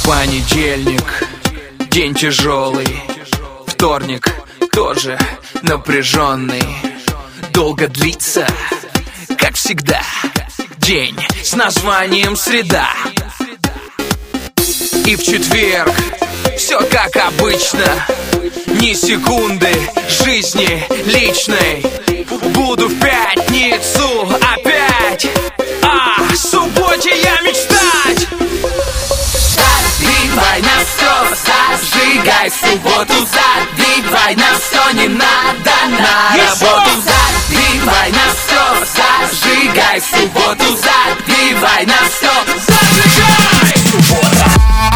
Понедельник, день тяжелый. Вторник, тоже напряженный. Долго длится, как всегда, день с названием среда. И в четверг все как обычно. Ни секунды жизни личной. Буду в пятницу опять о субботе я мечтать. Забивай на все, зажигай субботу. Забивай на все, не надо на работу. Забивай на все, зажигай субботу. Забивай на все, зажигай суббота.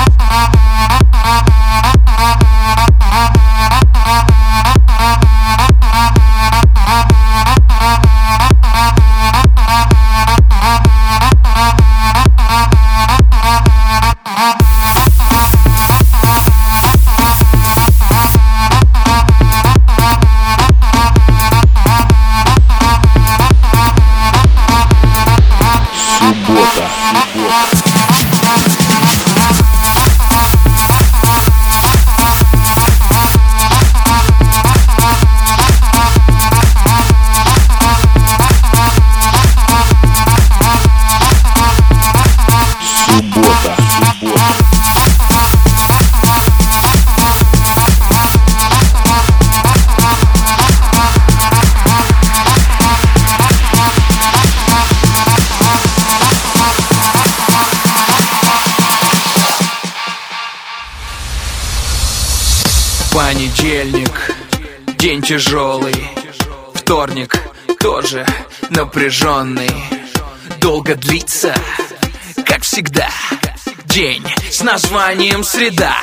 Понедельник, день тяжелый. Вторник, тоже напряженный. Долго длится, как всегда, день с названием среда.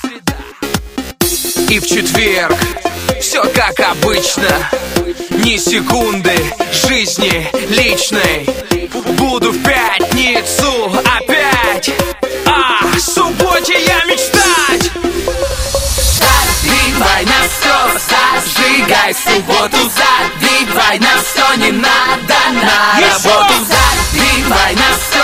И в четверг все как обычно. Ни секунды жизни личной. Буду в пятницу опять о субботе я мечтать. Забивай на все, зажигай субботу. Забивай на все, не надо на работу. Забивай на все,